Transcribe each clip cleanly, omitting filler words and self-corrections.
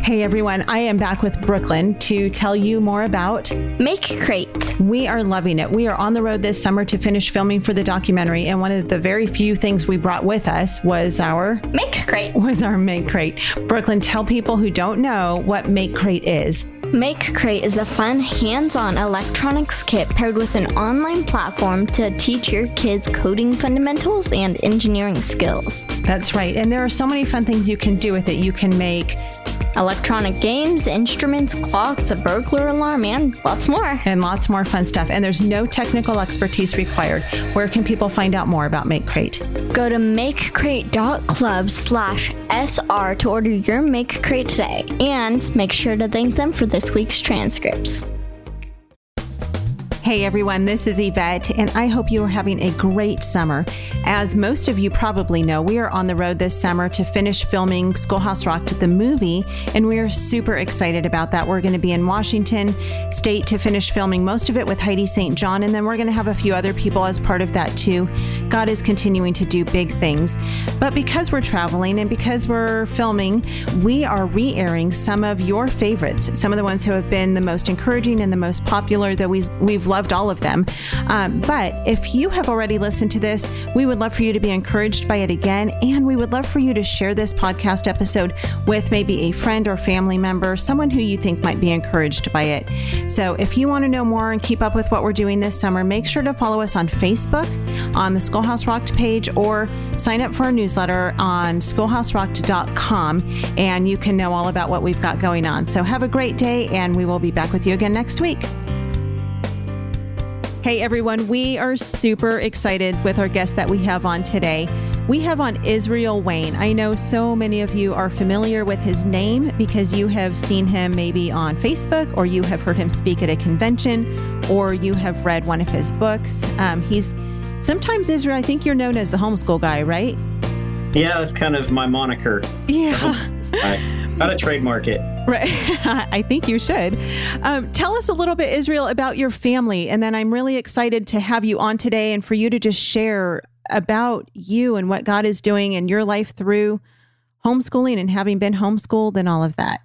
Hey everyone, I am back with Brooklyn to tell you more about Make Crate. We are loving it. We are on the road this summer to finish filming for the documentary, and one of the very few things we brought with us was our Make Crate. Brooklyn, tell people who don't know what Make Crate is. Make Crate is a fun, hands-on electronics kit paired with an online platform to teach your kids coding fundamentals and engineering skills. That's right. And there are so many fun things you can do with it. You can make electronic games, instruments, clocks, a burglar alarm, and lots more. And lots more fun stuff. And there's no technical expertise required. Where can people find out more about Make Crate? Go to makecrate.club/SR to order your Make Crate today. And make sure to thank them for this week's transcripts. Hey everyone, this is Yvette, and I hope you are having a great summer. As most of you probably know, we are on the road this summer to finish filming Schoolhouse Rock, the movie, and we are super excited about that. We're going to be in Washington State to finish filming most of it with Heidi St. John, and then we're going to have a few other people as part of that too. God is continuing to do big things. But because we're traveling and because we're filming, we are re-airing some of your favorites, some of the ones who have been the most encouraging and the most popular that we've loved all of them. But if you have already listened to this, we would love for you to be encouraged by it again. And we would love for you to share this podcast episode with maybe a friend or family member, someone who you think might be encouraged by it. So if you want to know more and keep up with what we're doing this summer, make sure to follow us on Facebook, on the Schoolhouse Rocked page, or sign up for our newsletter on schoolhouserocked.com, and you can know all about what we've got going on. So have a great day, and we will be back with you again next week. Hey everyone, we are super excited with our guest that we have on today. We have on Israel Wayne. I know so many of you are familiar with his name because you have seen him maybe on Facebook, or you have heard him speak at a convention, or you have read one of his books. He's sometimes, Israel, I think you're known as the homeschool guy, right? Yeah, that's kind of my moniker. Yeah. Got to trademark it. Right. I think you should. Tell us a little bit, Israel, about your family. And then I'm really excited to have you on today and for you to just share about you and what God is doing in your life through homeschooling and having been homeschooled and all of that.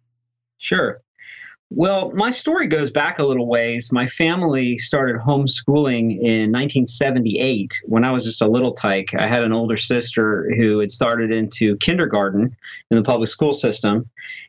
Sure. Well, my story goes back a little ways. My family started homeschooling in 1978 when I was just a little tyke. I had an older sister who had started into kindergarten in the public school system,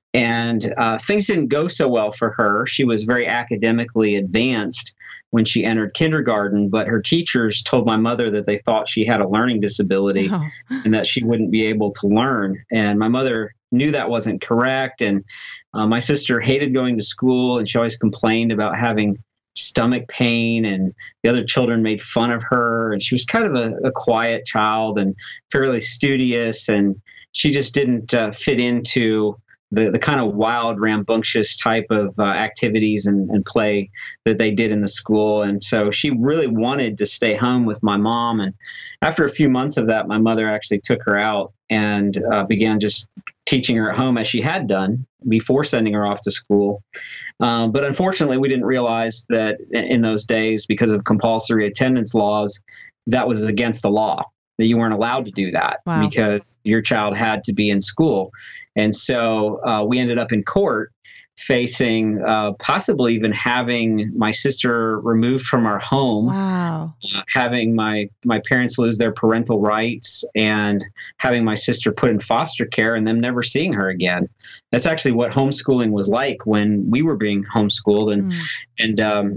and things didn't go so well for her. She was very academically advanced when she entered kindergarten, but her teachers told my mother that they thought she had a learning disability and that she wouldn't be able to learn. And my mother knew that wasn't correct. And my sister hated going to school, and she always complained about having stomach pain, and the other children made fun of her. And she was kind of a quiet child and fairly studious, and she just didn't fit into the kind of wild, rambunctious type of activities and play that they did in the school. And so she really wanted to stay home with my mom. And after a few months of that, my mother actually took her out and began just teaching her at home as she had done before sending her off to school. But unfortunately, we didn't realize that in those days, because of compulsory attendance laws, that was against the law, that you weren't allowed to do that. Wow. Because your child had to be in school. And so we ended up in court facing possibly even having my sister removed from our home, wow. Having my parents lose their parental rights, and having my sister put in foster care and them never seeing her again. That's actually what homeschooling was like when we were being homeschooled. And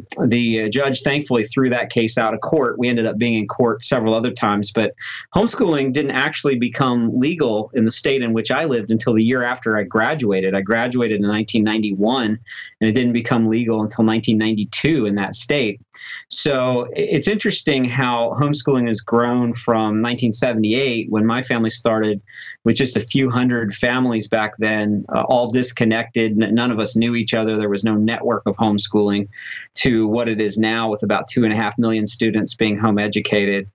the judge thankfully threw that case out of court. We ended up being in court several other times, but homeschooling didn't actually become legal in the state in which I lived until the year after I graduated. I graduated in 1991, and it didn't become legal until 1992 in that state. So it's interesting how homeschooling has grown from 1978, when my family started with just a few hundred families back then, all disconnected. None of us knew each other. There was no network of homeschooling, to what it is now with about 2.5 million students being home educated.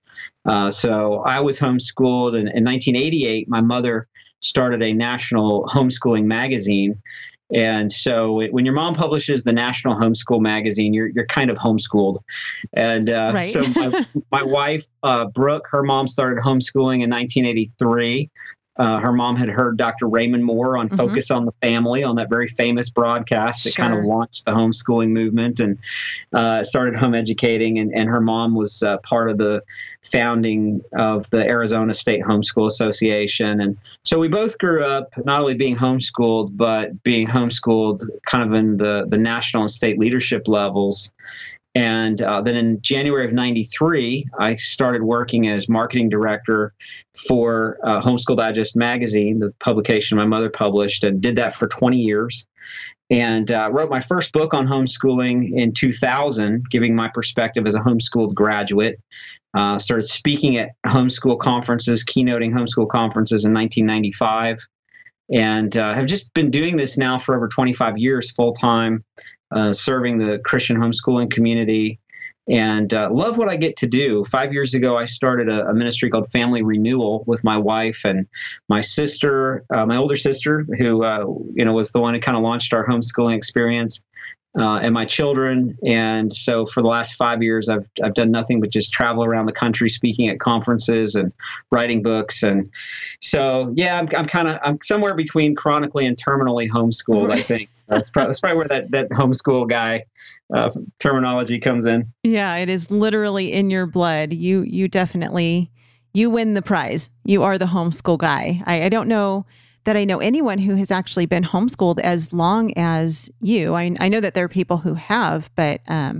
So I was homeschooled. And in 1988, my mother started a national homeschooling magazine. And so when your mom publishes the National Homeschool Magazine, you're kind of homeschooled. And right. So my wife, Brooke, her mom started homeschooling in 1983. Her mom had heard Dr. Raymond Moore on Focus on the Family, on that very famous broadcast that kind of launched the homeschooling movement, and started home educating. And her mom was part of the founding of the Arizona State Homeschool Association. And so we both grew up not only being homeschooled, but being homeschooled kind of in the national and state leadership levels. And then in January of '93, I started working as marketing director for Homeschool Digest magazine, the publication my mother published, and did that for 20 years. And wrote my first book on homeschooling in 2000, giving my perspective as a homeschooled graduate. Started speaking at homeschool conferences, keynoting homeschool conferences in 1995. And have just been doing this now for over 25 years full time. Serving the Christian homeschooling community, and love what I get to do. 5 years ago, I started a ministry called Family Renewal with my wife and my sister, my older sister, who was the one who kind of launched our homeschooling experience, and my children. And so for the last 5 years, I've done nothing but just travel around the country, speaking at conferences and writing books. And so, yeah, I'm somewhere between chronically and terminally homeschooled, I think. So that's probably where that homeschool guy terminology comes in. Yeah, it is literally in your blood. You definitely, you win the prize. You are the homeschool guy. I don't know that I know anyone who has actually been homeschooled as long as you. I know that there are people who have, but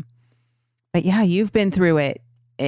yeah, you've been through it.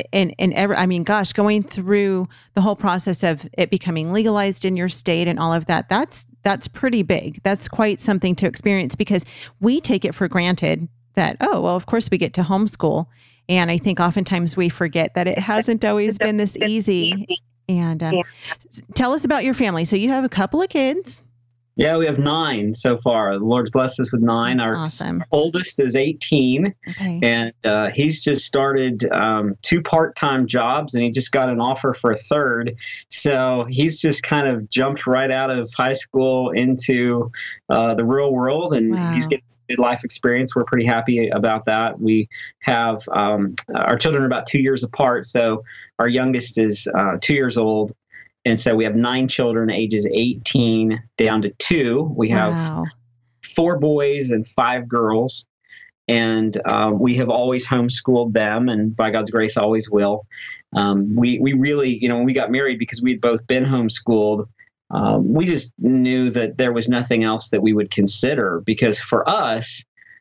Going through the whole process of it becoming legalized in your state and all of that, that's pretty big. That's quite something to experience, because we take it for granted that, oh, well, of course we get to homeschool. And I think oftentimes we forget that it hasn't always been this easy. And tell us about your family. So you have a couple of kids. Yeah, we have 9 so far. The Lord's blessed us with 9. That's awesome. Our oldest is 18, okay. And he's just started 2 part-time jobs, and he just got an offer for a third. So he's just kind of jumped right out of high school into the real world, and he's getting good life experience. We're pretty happy about that. We have our children are about 2 years apart, so our youngest is 2 years old. And so we have 9 children, ages 18 down to 2. We have 4 boys and 5 girls. And we have always homeschooled them, and by God's grace, always will. We really, when we got married, because we had both been homeschooled, we just knew that there was nothing else that we would consider. Because for us,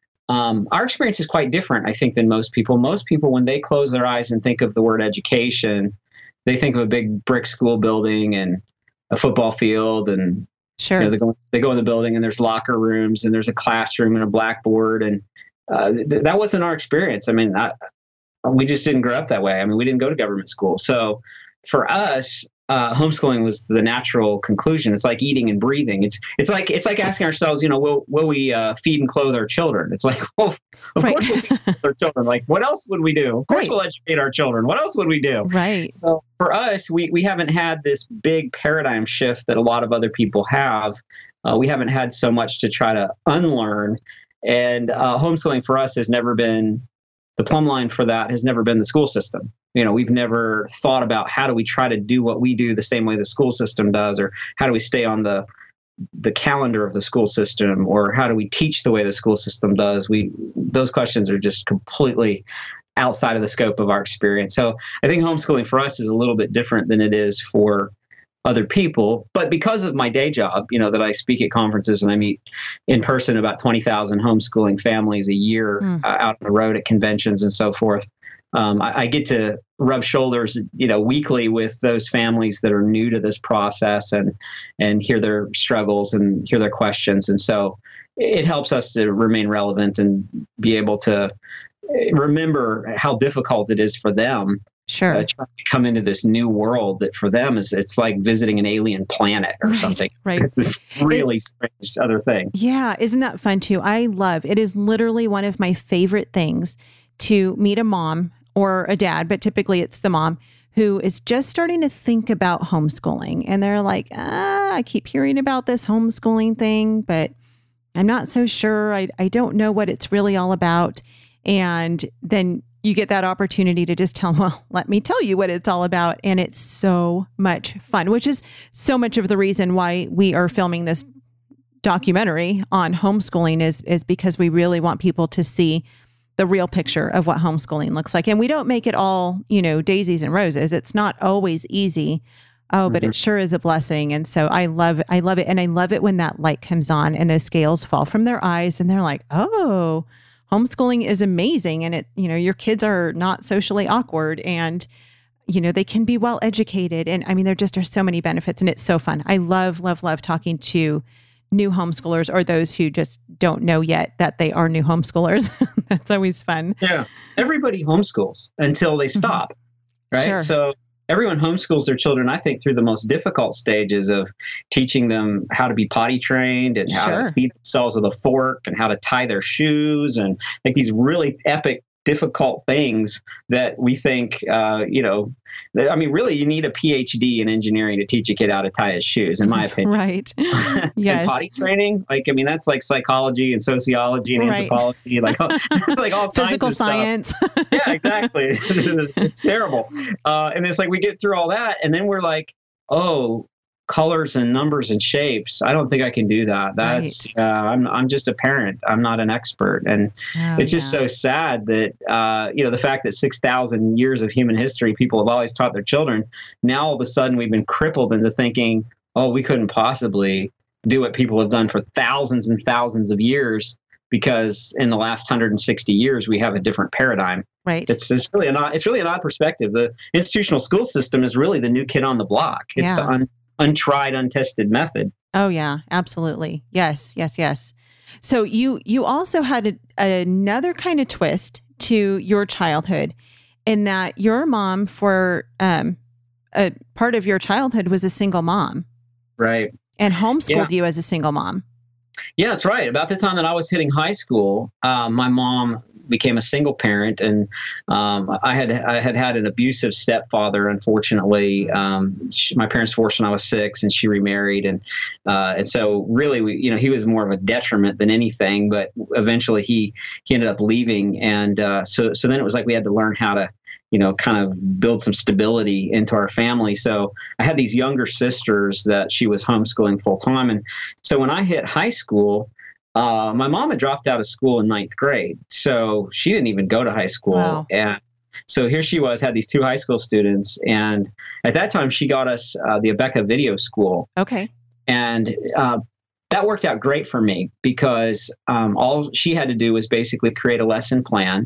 our experience is quite different, I think, than most people. Most people, when they close their eyes and think of the word education, they think of a big brick school building and a football field, and they go in the building and there's locker rooms and there's a classroom and a blackboard, and that wasn't our experience. I mean, we just didn't grow up that way. I mean, we didn't go to government school. So for us, homeschooling was the natural conclusion. It's like eating and breathing. It's like asking ourselves, will we feed and clothe our children? It's like, well, of course we'll feed and clothe our children. Like, what else would we do? Of course we'll educate our children. What else would we do? Right. So for us, we haven't had this big paradigm shift that a lot of other people have. We haven't had so much to try to unlearn. And homeschooling for us has never been, the plumb line for that has never been the school system. We've never thought about how do we try to do what we do the same way the school system does, or how do we stay on the calendar of the school system, or how do we teach the way the school system does. Those questions are just completely outside of the scope of our experience. So I think homeschooling for us is a little bit different than it is for other people. But because of my day job, that I speak at conferences and I meet in person about 20,000 homeschooling families a year out on the road at conventions and so forth. I get to rub shoulders, weekly with those families that are new to this process, and hear their struggles and hear their questions. And so it helps us to remain relevant and be able to remember how difficult it is for them. Sure. Trying to come into this new world that for them it's like visiting an alien planet or something. Right. It's this really strange other thing. Yeah. Isn't that fun too? It is literally one of my favorite things to meet a mom or a dad, but typically it's the mom who is just starting to think about homeschooling. And they're like, I keep hearing about this homeschooling thing, but I'm not so sure. I don't know what it's really all about. And then you get that opportunity to just tell them, well, let me tell you what it's all about. And it's so much fun, which is so much of the reason why we are filming this documentary on homeschooling is because we really want people to see the real picture of what homeschooling looks like. And we don't make it all, daisies and roses. It's not always easy. Oh, but it sure is a blessing. And so I love it. And I love it when that light comes on and those scales fall from their eyes and they're like, oh, homeschooling is amazing. And your kids are not socially awkward and, they can be well educated. And I mean, there just are so many benefits and it's so fun. I love, love, love talking to new homeschoolers or those who just don't know yet that they are new homeschoolers. That's always fun. Yeah. Everybody homeschools until they stop, right? Sure. So everyone homeschools their children, I think, through the most difficult stages of teaching them how to be potty trained and how to feed themselves with a fork and how to tie their shoes and like these really epic, difficult things that we think, really you need a PhD in engineering to teach a kid how to tie his shoes, in my opinion. Right. Yes. And potty training, that's like psychology and sociology and anthropology, it's like all physical kinds of science. Stuff. Yeah, exactly. It's terrible. And it's like we get through all that and then we're like, oh, colors and numbers and shapes. I don't think I can do that. That's I'm just a parent. I'm not an expert. And it's just so sad that the fact that 6,000 years of human history, people have always taught their children. Now all of a sudden we've been crippled into thinking, oh, we couldn't possibly do what people have done for thousands and thousands of years because in the last 160 years we have a different paradigm. Right. It's really an odd perspective. The institutional school system is really the new kid on the block. It's the untried, untested method. Oh, yeah, absolutely. Yes. So you also had another kind of twist to your childhood in that your mom for a part of your childhood was a single mom. Right. And homeschooled you as a single mom. Yeah, that's right. About the time that I was hitting high school, my mom became a single parent, and I had had an abusive stepfather. Unfortunately, my parents divorced when I was 6, and she remarried, and so really, he was more of a detriment than anything. But eventually, he ended up leaving, and so then it was like we had to learn how to, kind of build some stability into our family. So I had these younger sisters that she was homeschooling full time, and so when I hit high school. My mom had dropped out of school in 9th grade, so she didn't even go to high school. Wow. And so here she was, had these 2 high school students. And at that time, she got us the Abeka Video School. Okay. And that worked out great for me because all she had to do was basically create a lesson plan.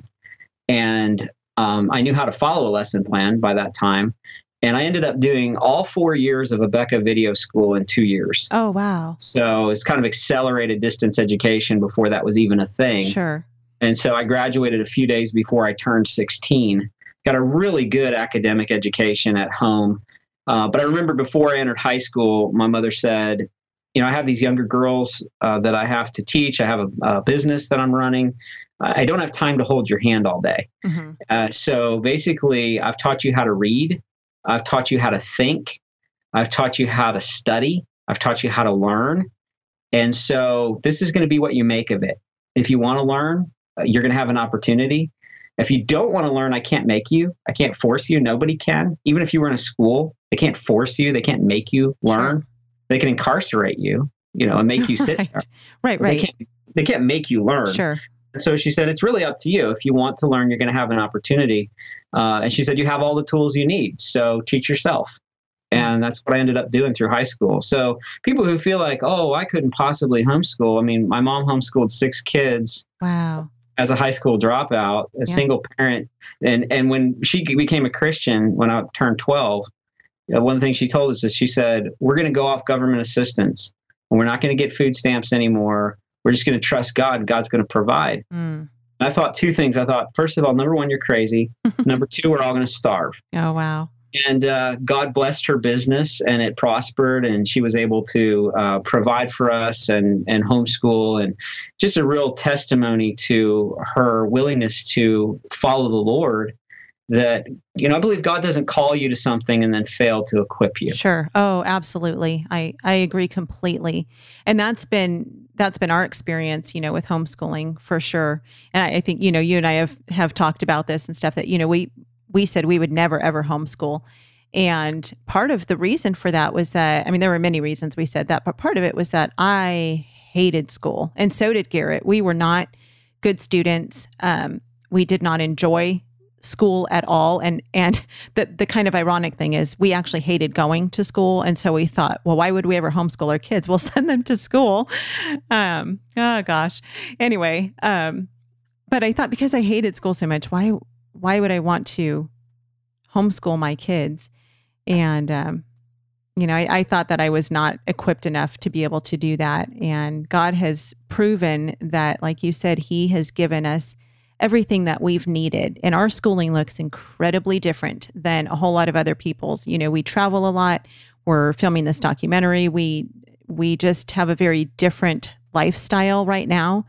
And I knew how to follow a lesson plan by that time. And I ended up doing all 4 years of Abeka Video School in 2 years. Oh, wow. So it's kind of accelerated distance education before that was even a thing. Sure. And so I graduated a few days before I turned 16. Got a really good academic education at home. But I remember before I entered high school, my mother said, I have these younger girls that I have to teach. I have a business that I'm running. I don't have time to hold your hand all day. Mm-hmm. So basically, I've taught you how to read. I've taught you how to think. I've taught you how to study. I've taught you how to learn. And so this is going to be what you make of it. If you want to learn, you're going to have an opportunity. If you don't want to learn, I can't make you. I can't force you. Nobody can. Even if you were in a school, they can't force you. They can't make you learn. Sure. They can incarcerate you, and make you sit there. Right. They can't make you learn. Sure. So she said, it's really up to you. If you want to learn, you're going to have an opportunity. And she said, you have all the tools you need. So teach yourself. And that's what I ended up doing through high school. So people who feel like, oh, I couldn't possibly homeschool. I mean, my mom homeschooled 6 kids. Wow. As a high school dropout, a single parent. And when she became a Christian, when I turned 12, one of the things she told us is she said, we're going to go off government assistance. And we're not going to get food stamps anymore. We're just going to trust God. God's going to provide. And I thought 2 things. I thought, first of all, number 1, you're crazy. Number 2, we're all going to starve. Oh, wow. And God blessed her business and it prospered and she was able to provide for us and homeschool, and just a real testimony to her willingness to follow the Lord that, I believe God doesn't call you to something and then fail to equip you. Sure. Oh, absolutely. I agree completely. And that's been our experience, with homeschooling for sure. And I think, you and I have talked about this and stuff that, we said we would never, ever homeschool. And part of the reason for that was that, there were many reasons we said that, but part of it was that I hated school. And so did Garrett. We were not good students. We did not enjoy school at all. And the kind of ironic thing is we actually hated going to school. And so we thought, well, why would we ever homeschool our kids? We'll send them to school. Oh gosh. Anyway, but I thought because I hated school so much, why would I want to homeschool my kids? And, I thought that I was not equipped enough to be able to do that. And God has proven that, like you said, He has given us everything that we've needed. And our schooling looks incredibly different than a whole lot of other people's. We travel a lot. We're filming this documentary. We just have a very different lifestyle right now.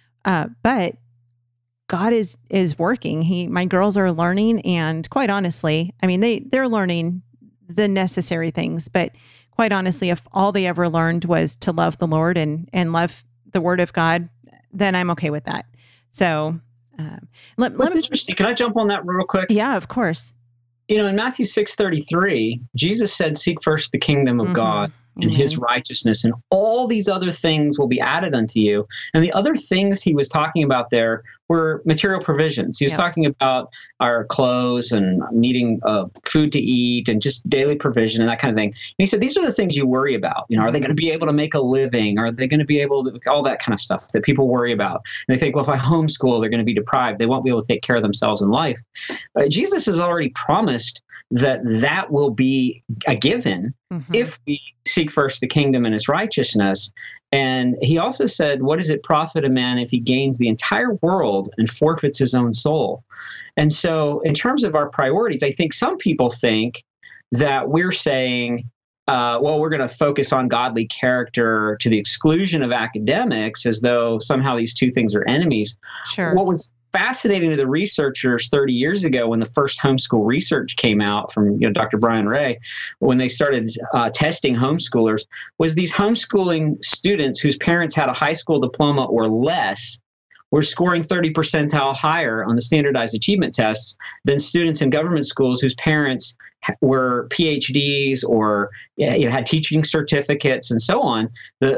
But God is working. My girls are learning, and quite honestly, they're learning the necessary things. But quite honestly, if all they ever learned was to love the Lord and love the Word of God, then I'm okay with that. So. What's interesting, can I jump on that real quick? Yeah, of course. In Matthew 6:33, Jesus said, seek first the kingdom of God and His righteousness, and all these other things will be added unto you. And the other things He was talking about there were material provisions. He was talking about our clothes and needing food to eat and just daily provision and that kind of thing. And He said, these are the things you worry about. Are they going to be able to make a living? Are they going to be able to, all that kind of stuff that people worry about. And they think, well, if I homeschool, they're going to be deprived. They won't be able to take care of themselves in life. Jesus has already promised that will be a given if we seek first the kingdom and His righteousness. And He also said, what does it profit a man if he gains the entire world and forfeits his own soul? And so in terms of our priorities, I think some people think that we're saying, well, we're going to focus on godly character to the exclusion of academics, as though somehow these two things are enemies. Sure. What was fascinating to the researchers 30 years ago when the first homeschool research came out from Dr. Brian Ray, when they started testing homeschoolers, was these homeschooling students whose parents had a high school diploma or less were scoring 30 percentile higher on the standardized achievement tests than students in government schools whose parents were PhDs or had teaching certificates and so on.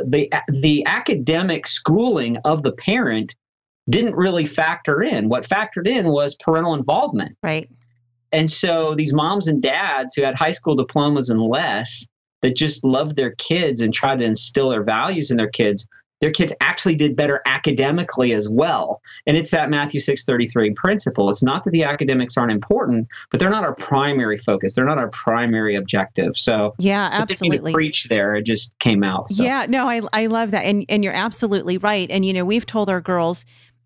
The academic schooling of the parent didn't really factor in. What factored in was parental involvement. Right. And so these moms and dads who had high school diplomas and less that just loved their kids and tried to instill their values in their kids actually did better academically as well. And it's that Matthew 6:33 principle. It's not that the academics aren't important, but they're not our primary focus. They're not our primary objective. So yeah, absolutely. I didn't mean to preach there. It just came out. So. Yeah, no, I love that. And you're absolutely right. And, we've told our girls,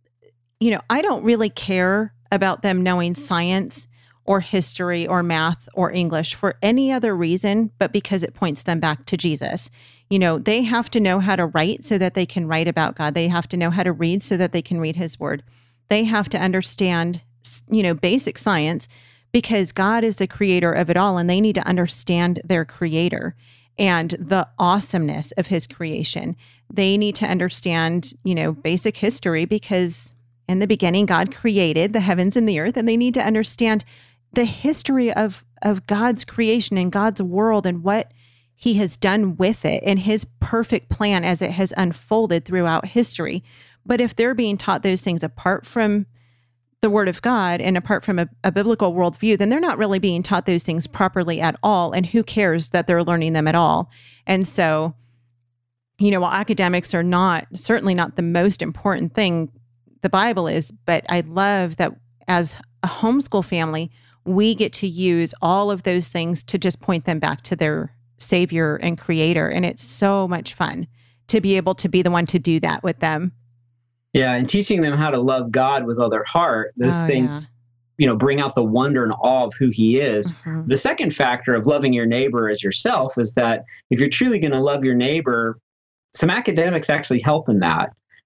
I don't really care about them knowing science or history or math or English for any other reason, but because it points them back to Jesus. They have to know how to write so that they can write about God. They have to know how to read so that they can read His Word. They have to understand, basic science because God is the creator of it all, and they need to understand their creator and the awesomeness of His creation. They need to understand, basic history because in the beginning, God created the heavens and the earth, and they need to understand the history of God's creation and God's world and what He has done with it and His perfect plan as it has unfolded throughout history. But if they're being taught those things apart from the Word of God and apart from a biblical worldview, then they're not really being taught those things properly at all. And who cares that they're learning them at all? And so, while academics are certainly not the most important thing, the Bible is, but I love that as a homeschool family, we get to use all of those things to just point them back to their Savior and Creator. And it's so much fun to be able to be the one to do that with them. Yeah, and teaching them how to love God with all their heart, those things, bring out the wonder and awe of who He is. Mm-hmm. The second factor of loving your neighbor as yourself is that if you're truly going to love your neighbor, some academics actually help in that.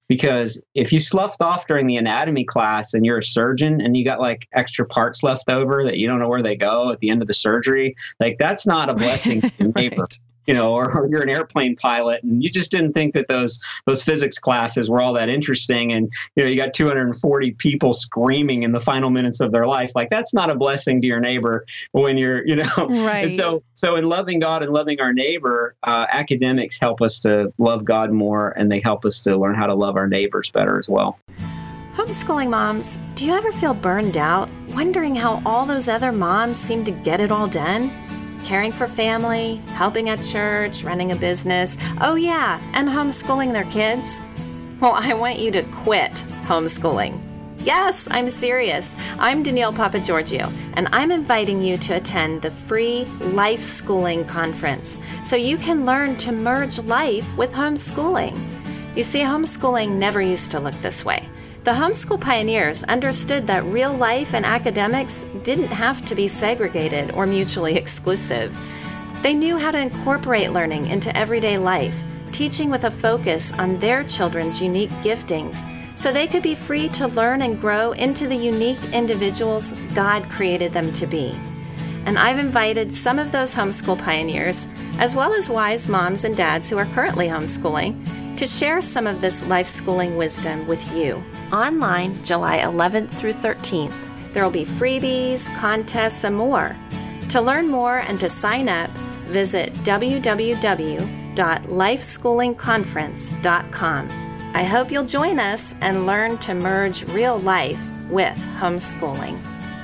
Because if you sloughed off during the anatomy class and you're a surgeon and you got like extra parts left over that you don't know where they go at the end of the surgery, like that's not a blessing to your neighbor. Right. Or you're an airplane pilot and you just didn't think that those physics classes were all that interesting. And, you got 240 people screaming in the final minutes of their life. Like that's not a blessing to your neighbor when you're, Right. And so in loving God and loving our neighbor, academics help us to love God more, and they help us to learn how to love our neighbors better as well. Homeschooling moms, do you ever feel burned out, wondering how all those other moms seem to get it all done? Caring for family, helping at church, running a business, oh yeah, and homeschooling their kids? Well, I want you to quit homeschooling. Yes, I'm serious. I'm Danielle Papagiorgio, and I'm inviting you to attend the free Life Schooling Conference so you can learn to merge life with homeschooling. You see, homeschooling never used to look this way. The homeschool pioneers understood that real life and academics didn't have to be segregated or mutually exclusive. They knew how to incorporate learning into everyday life, teaching with a focus on their children's unique giftings, so they could be free to learn and grow into the unique individuals God created them to be. And I've invited some of those homeschool pioneers, as well as wise moms and dads who are currently homeschooling, to share some of this life schooling wisdom with you. Online, July 11th through 13th, there will be freebies, contests, and more. To learn more and to sign up, visit www.lifeschoolingconference.com. I hope you'll join us and learn to merge real life with homeschooling.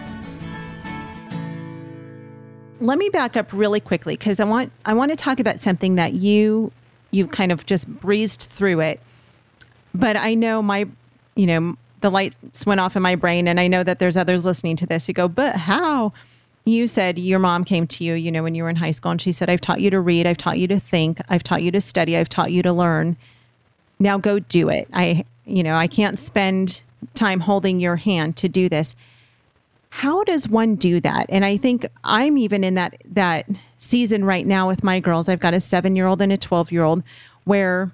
Let me back up really quickly because I want to talk about something that you kind of just breezed through it. But I know the lights went off in my brain, and I know that there's others listening to this who go, but how? You said your mom came to you, when you were in high school, and she said, I've taught you to read, I've taught you to think, I've taught you to study, I've taught you to learn. Now go do it. I can't spend time holding your hand to do this. How does one do that? And I think I'm even in that season right now with my girls. I've got a 7-year-old and a 12-year-old where,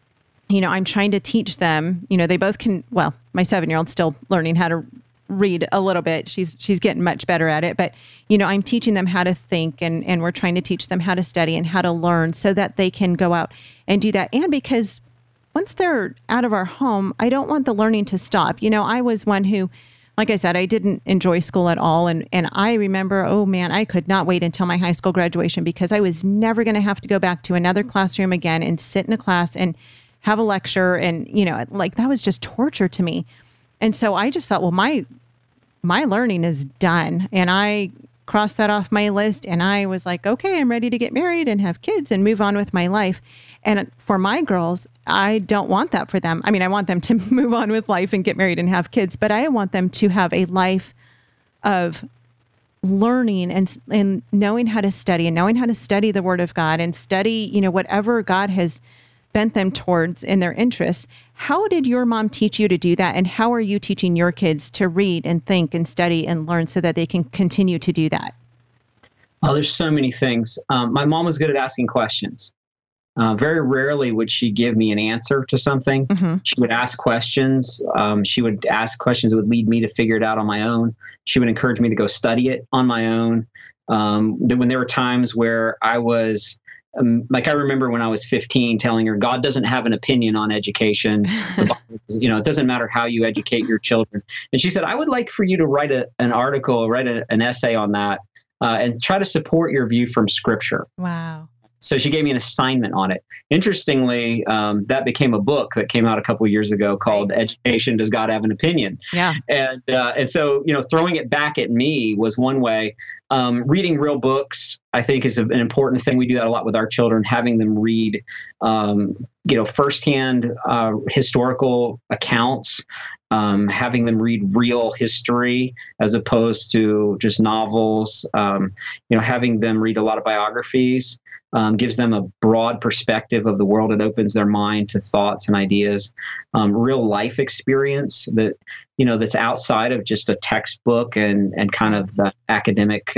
I'm trying to teach them, they both can, well, my 7-year-old's still learning how to read a little bit. She's getting much better at it. But, I'm teaching them how to think and we're trying to teach them how to study and how to learn so that they can go out and do that. And because once they're out of our home, I don't want the learning to stop. I was one who, like I said, I didn't enjoy school at all. And I remember, oh man, I could not wait until my high school graduation because I was never going to have to go back to another classroom again and sit in a class and have a lecture. And, that was just torture to me. And so I just thought, well, my learning is done. And I crossed that off my list. And I was like, okay, I'm ready to get married and have kids and move on with my life. And for my girls, I don't want that for them. I mean, I want them to move on with life and get married and have kids, but I want them to have a life of learning and knowing how to study and knowing how to study the Word of God and study, whatever God has bent them towards in their interests. How did your mom teach you to do that? And how are you teaching your kids to read and think and study and learn so that they can continue to do that? Oh, there's so many things. My mom was good at asking questions. Very rarely would she give me an answer to something. Mm-hmm. She would ask questions. She would ask questions that would lead me to figure it out on my own. She would encourage me to go study it on my own. When there were times where I was, I remember when I was 15 telling her, God doesn't have an opinion on education. It doesn't matter how you educate your children. And she said, I would like for you to write an article, write an essay on that, and try to support your view from Scripture. Wow. So she gave me an assignment on it. Interestingly, that became a book that came out a couple of years ago called Education, Does God Have an Opinion? Yeah. And so, throwing it back at me was one way. Reading real books, I think, is an important thing. We do that a lot with our children, having them read, firsthand historical accounts, having them read real history as opposed to just novels, having them read a lot of biographies. Gives them a broad perspective of the world. It opens their mind to thoughts and ideas. Real life experience that, that's outside of just a textbook and kind of the academic,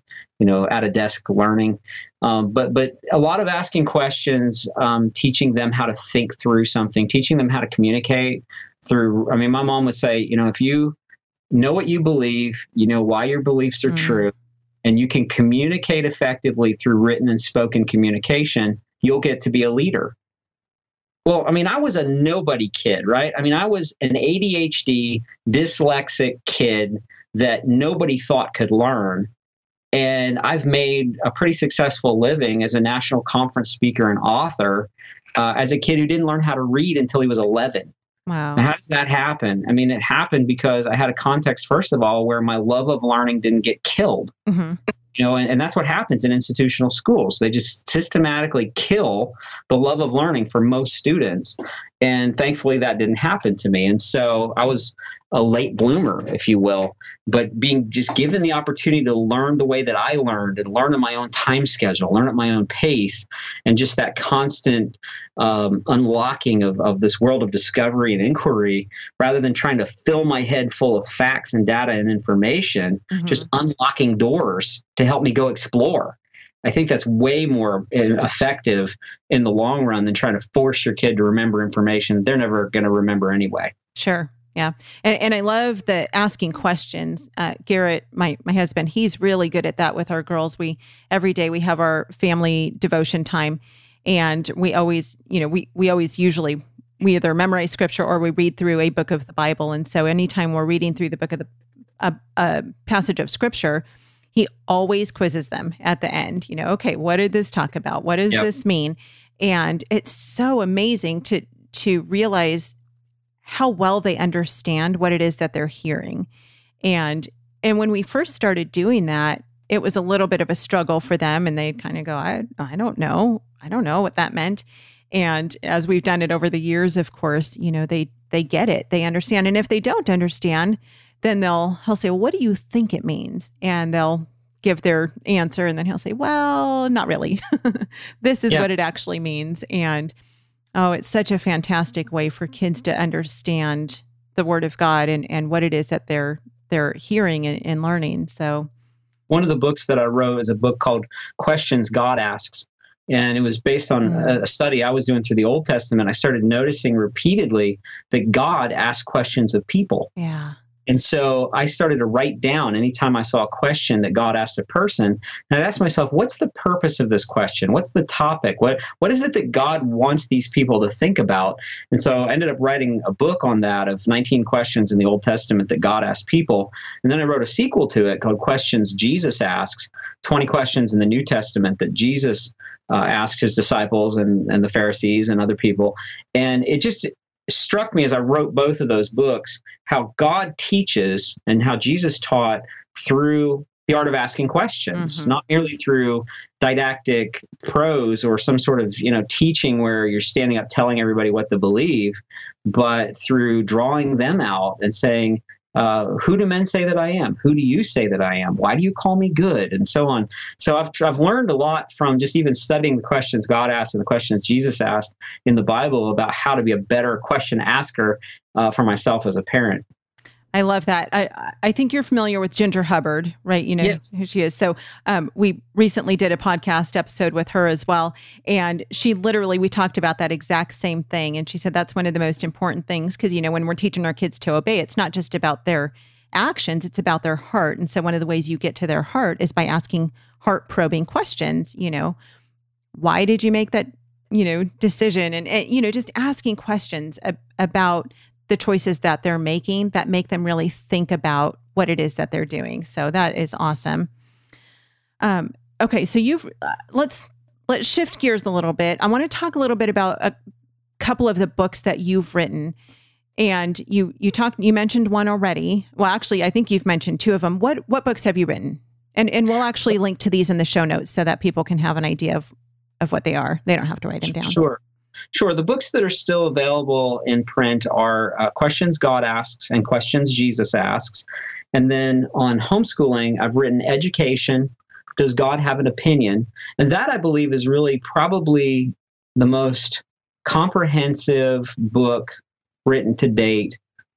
at a desk learning. But a lot of asking questions, teaching them how to think through something, teaching them how to communicate through. I mean, my mom would say, if you know what you believe, you know why your beliefs are true, and you can communicate effectively through written and spoken communication, you'll get to be a leader. Well, I mean, I was a nobody kid, right? I mean, I was an ADHD, dyslexic kid that nobody thought could learn. And I've made a pretty successful living as a national conference speaker and author as a kid who didn't learn how to read until he was 11. Wow. Now, how does that happen? I mean, it happened because I had a context, first of all, where my love of learning didn't get killed. Mm-hmm. And that's what happens in institutional schools. They just systematically kill the love of learning for most students. And thankfully, that didn't happen to me. And so I was a late bloomer, if you will, but being just given the opportunity to learn the way that I learned and learn at my own time schedule, learn at my own pace, and just that constant unlocking of this world of discovery and inquiry, rather than trying to fill my head full of facts and data and information, just unlocking doors to help me go explore. I think that's way more effective in the long run than trying to force your kid to remember information that they're never going to remember anyway. Sure. Yeah. And I love the asking questions. Garrett, my husband, he's really good at that with our girls. Every day we have our family devotion time, and we always, we always usually, we either memorize scripture or we read through a book of the Bible. And so anytime we're reading through the book of a passage of scripture, he always quizzes them at the end. Okay, what did this talk about? What does this mean? And it's so amazing to realize how well they understand what it is that they're hearing. And when we first started doing that, it was a little bit of a struggle for them, and they'd kind of go, I don't know. I don't know what that meant. And as we've done it over the years, of course, they get it. They understand. And if they don't understand, then he'll say, well, what do you think it means? And they'll give their answer, and then he'll say, well, not really. This is what it actually means. And it's such a fantastic way for kids to understand the Word of God and what it is that they're hearing and learning. So, one of the books that I wrote is a book called Questions God Asks. And it was based on a study I was doing through the Old Testament. I started noticing repeatedly that God asked questions of people. Yeah. And so I started to write down anytime I saw a question that God asked a person. And I'd ask myself, what's the purpose of this question? What's the topic? What is it that God wants these people to think about? And so I ended up writing a book on that of 19 questions in the Old Testament that God asked people. And then I wrote a sequel to it called Questions Jesus Asks, 20 questions in the New Testament that Jesus asked his disciples and the Pharisees and other people. And it just struck me as I wrote both of those books, how God teaches and how Jesus taught through the art of asking questions, not merely through didactic prose or some sort of, teaching where you're standing up telling everybody what to believe, but through drawing them out and saying, who do men say that I am? Who do you say that I am? Why do you call me good? And so on. So I've learned a lot from just even studying the questions God asked and the questions Jesus asked in the Bible about how to be a better question asker for myself as a parent. I love that. I think you're familiar with Ginger Hubbard, right? Yes. Who she is. So we recently did a podcast episode with her as well. And we talked about that exact same thing. And she said that's one of the most important things because, when we're teaching our kids to obey, it's not just about their actions, it's about their heart. And so one of the ways you get to their heart is by asking heart-probing questions. Why did you make that, decision? And just asking questions about the choices that they're making that make them really think about what it is that they're doing. So that is awesome. Okay, so let's shift gears a little bit. I want to talk a little bit about a couple of the books that you've written. And you mentioned one already. Well, actually, I think you've mentioned two of them. What books have you written? And we'll actually link to these in the show notes so that people can have an idea of what they are. They don't have to write them down. Sure. The books that are still available in print are Questions God Asks and Questions Jesus Asks. And then on homeschooling, I've written Education, Does God Have an Opinion? And that, I believe, is really probably the most comprehensive book written to date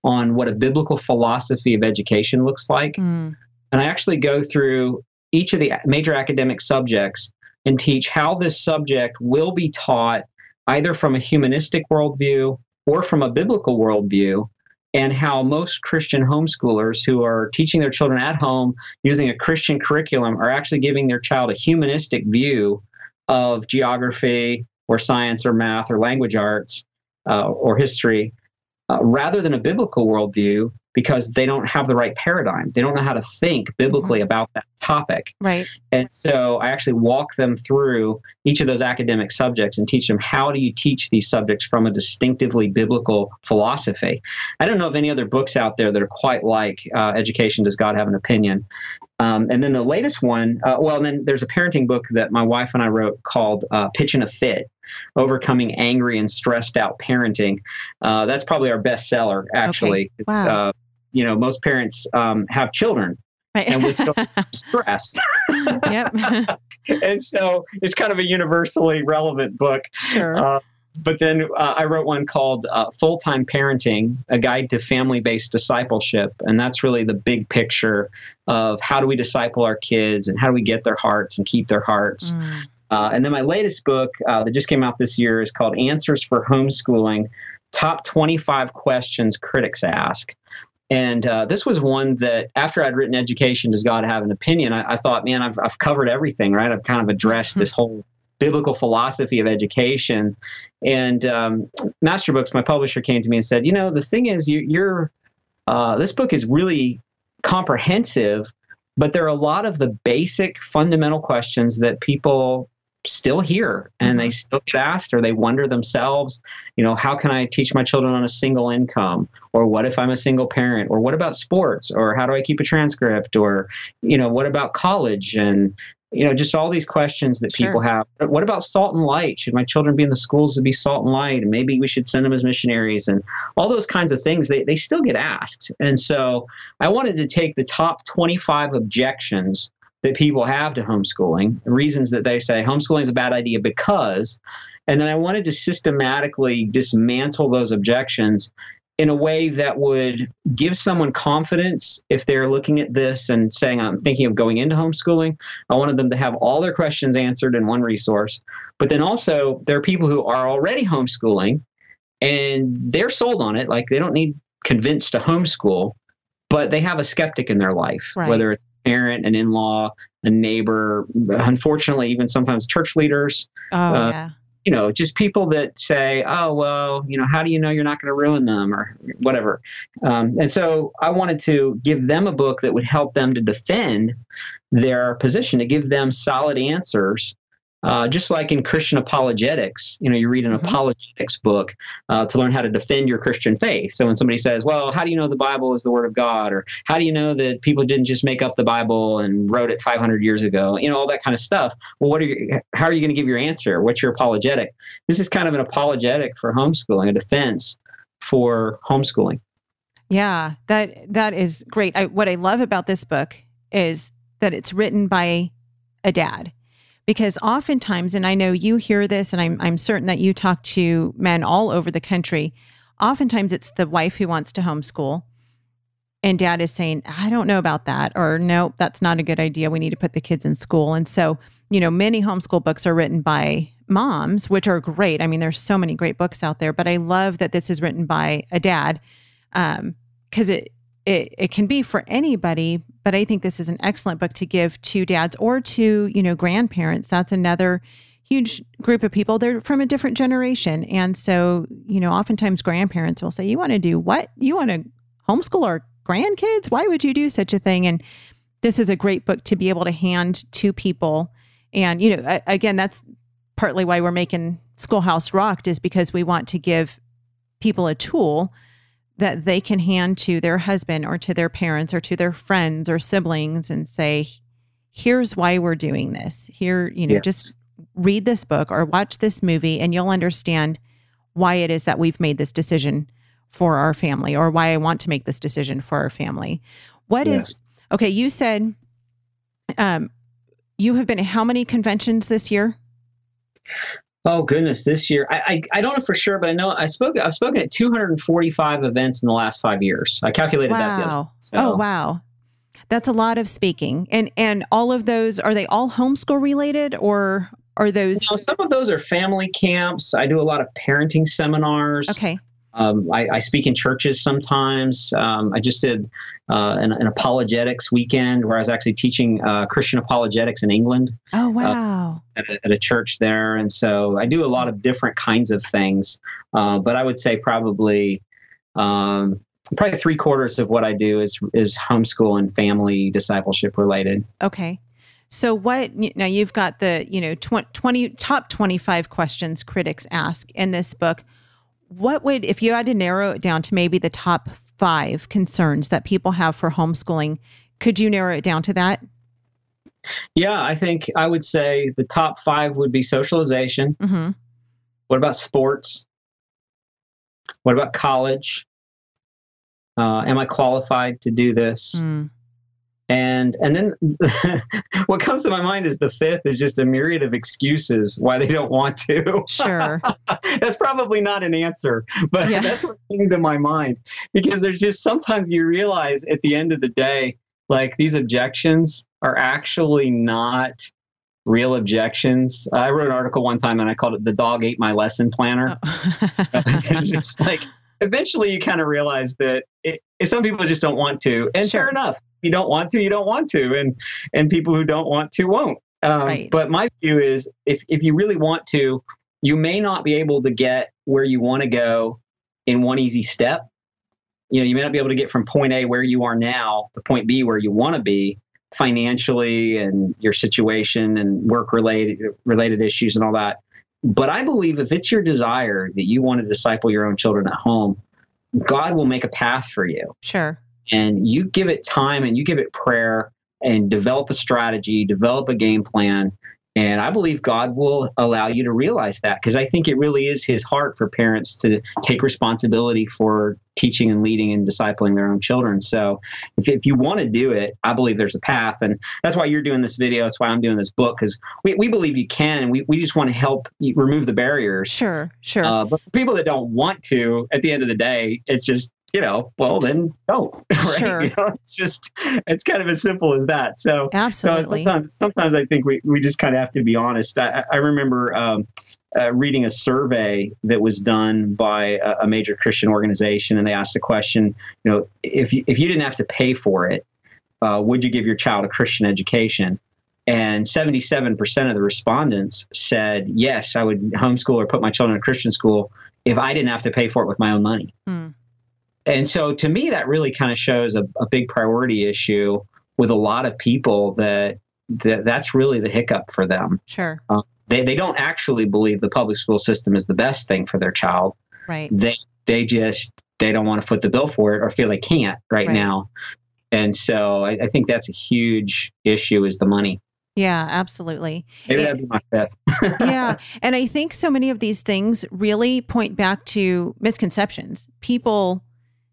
on what a biblical philosophy of education looks like. And I actually go through each of the major academic subjects and teach how this subject will be taught either from a humanistic worldview or from a biblical worldview, and how most Christian homeschoolers who are teaching their children at home using a Christian curriculum are actually giving their child a humanistic view of geography or science or math or language arts or history, rather than a biblical worldview, because they don't have the right paradigm. They don't know how to think biblically about that topic. Right. And so I actually walk them through each of those academic subjects and teach them, how do you teach these subjects from a distinctively biblical philosophy? I don't know of any other books out there that are quite like Education, Does God Have an Opinion? And then the latest one, and then there's a parenting book that my wife and I wrote called Pitching a Fit, Overcoming Angry and Stressed Out Parenting. That's probably our bestseller, actually. Okay. Wow. Most parents have children. Right. And with stress. Yep. And so it's kind of a universally relevant book. Sure. But then I wrote one called Full-Time Parenting, A Guide to Family-Based Discipleship. And that's really the big picture of how do we disciple our kids and how do we get their hearts and keep their hearts. And then my latest book that just came out this year is called Answers for Homeschooling, Top 25 Questions Critics Ask. And this was one that after I'd written Education, Does God Have an Opinion? I thought, man, I've covered everything, right? I've kind of addressed this whole biblical philosophy of education. And Master Books, my publisher, came to me and said, the thing is, this book is really comprehensive, but there are a lot of the basic fundamental questions that people still hear and they still get asked, or they wonder themselves, how can I teach my children on a single income? Or what if I'm a single parent? Or what about sports? Or how do I keep a transcript? Or, what about college? And, just all these questions that people have. What about salt and light? Should my children be in the schools to be salt and light? And maybe we should send them as missionaries, and all those kinds of things, they still get asked. And so I wanted to take the top 25 objections that people have to homeschooling, reasons that they say homeschooling is a bad idea because, and then I wanted to systematically dismantle those objections in a way that would give someone confidence if they're looking at this and saying, I'm thinking of going into homeschooling. I wanted them to have all their questions answered in one resource. But then also there are people who are already homeschooling and they're sold on it. Like they don't need convinced to homeschool, but they have a skeptic in their life, right? Whether it's a parent, an in-law, a neighbor, unfortunately, even sometimes church leaders. Just people that say, oh, well, how do you know you're not going to ruin them or whatever? And so I wanted to give them a book that would help them to defend their position, to give them solid answers. Just like in Christian apologetics, you read an apologetics book to learn how to defend your Christian faith. So when somebody says, well, how do you know the Bible is the Word of God? Or how do you know that people didn't just make up the Bible and wrote it 500 years ago? All that kind of stuff. Well, how are you going to give your answer? What's your apologetic? This is kind of an apologetic for homeschooling, a defense for homeschooling. Yeah, that is great. What I love about this book is that it's written by a dad. Because oftentimes, and I know you hear this, and I'm certain that you talk to men all over the country, oftentimes it's the wife who wants to homeschool, and dad is saying, I don't know about that, or no, that's not a good idea. We need to put the kids in school. And so, many homeschool books are written by moms, which are great. I mean, there's so many great books out there, but I love that this is written by a dad, because it can be for anybody, but I think this is an excellent book to give to dads or to, grandparents. That's another huge group of people. They're from a different generation. And so, oftentimes grandparents will say, you want to do what? You want to homeschool our grandkids? Why would you do such a thing? And this is a great book to be able to hand to people. And, again, that's partly why we're making Schoolhouse Rocked, is because we want to give people a tool that they can hand to their husband or to their parents or to their friends or siblings and say, here's why we're doing this. Here, just read this book or watch this movie and you'll understand why it is that we've made this decision for our family, or why I want to make this decision for our family. Okay, you said you have been at how many conventions this year? Oh goodness, this year I don't know for sure, but I know I've spoken at 245 events in the last 5 years. I calculated that the other day. So. Oh wow, that's a lot of speaking. And all of those, are they all homeschool related, or are those? Some of those are family camps. I do a lot of parenting seminars. Okay. I speak in churches sometimes. I just did an apologetics weekend where I was actually teaching Christian apologetics in England. Oh, wow. At a church there. And so I do a lot of different kinds of things. But I would say probably 3/4 of what I do is homeschool and family discipleship related. Okay. So now you've got the, 20 top 25 questions critics ask in this book. What would, if you had to narrow it down to maybe the top 5 concerns that people have for homeschooling, could you narrow it down to that? Yeah, I think I would say the top 5 would be socialization. Mm-hmm. What about sports? What about college? Am I qualified to do this? Mm. And then what comes to my mind is the 5th is just a myriad of excuses why they don't want to. Sure. That's probably not an answer, but that's what came to my mind, because there's just sometimes you realize at the end of the day, like these objections are actually not real objections. I wrote an article one time and I called it "The Dog Ate My Lesson Planner." Oh. It's just like, eventually you kind of realize that some people just don't want to, and sure. Fair enough. You don't want to, you don't want to. And people who don't want to won't. Right. But my view is if you really want to, you may not be able to get where you want to go in one easy step. You may not be able to get from point A where you are now to point B where you want to be financially and your situation and work related issues and all that. But I believe if it's your desire that you want to disciple your own children at home, God will make a path for you. Sure. And you give it time and you give it prayer and develop a strategy, develop a game plan. And I believe God will allow you to realize that, because I think it really is his heart for parents to take responsibility for teaching and leading and discipling their own children. So if you want to do it, I believe there's a path. And that's why you're doing this video. That's why I'm doing this book, because we believe you can. And we just want to help you remove the barriers. Sure. But for people that don't want to, at the end of the day, it's just, well, then don't. Right? Sure. It's kind of as simple as that. So, absolutely. So sometimes I think we just kind of have to be honest. I remember reading a survey that was done by a major Christian organization, and they asked a question. If you didn't have to pay for it, would you give your child a Christian education? And 77% of the respondents said, yes, I would homeschool or put my children in a Christian school if I didn't have to pay for it with my own money. Mm. And so to me, that really kind of shows a big priority issue with a lot of people that's really the hiccup for them. Sure. They don't actually believe the public school system is the best thing for their child. Right. They don't want to foot the bill for it or feel they can't right now. And so I think that's a huge issue, is the money. Yeah, absolutely. Maybe that'd be my 5th. Yeah. And I think so many of these things really point back to misconceptions. People,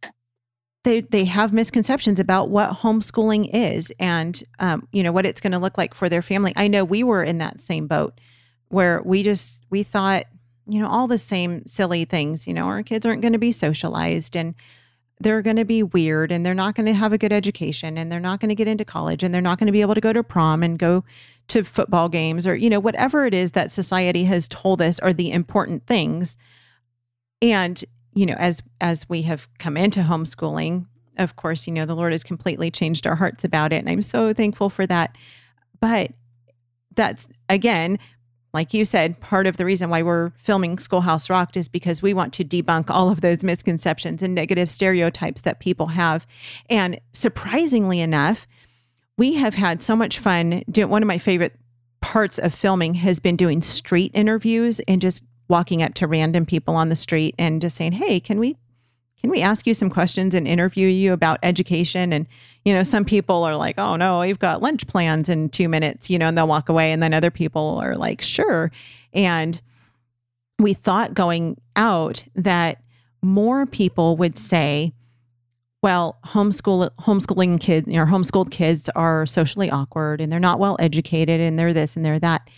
they have misconceptions about what homeschooling is and, what it's going to look like for their family. I know we were in that same boat where we thought, all the same silly things, our kids aren't going to be socialized and they're going to be weird and they're not going to have a good education and they're not going to get into college and they're not going to be able to go to prom and go to football games or, whatever it is that society has told us are the important things. And, as we have come into homeschooling, of course, the Lord has completely changed our hearts about it. And I'm so thankful for that. But that's, again, like you said, part of the reason why we're filming Schoolhouse Rocked is because we want to debunk all of those misconceptions and negative stereotypes that people have. And surprisingly enough, we have had so much fun. One of my favorite parts of filming has been doing street interviews and just walking up to random people on the street and just saying, hey, can we ask you some questions and interview you about education? And, some people are like, oh no, you've got lunch plans in 2 minutes, and they'll walk away. And then other people are like, sure. And we thought going out that more people would say, well, homeschooling kids, homeschooled kids are socially awkward and they're not well educated and they're this and they're that.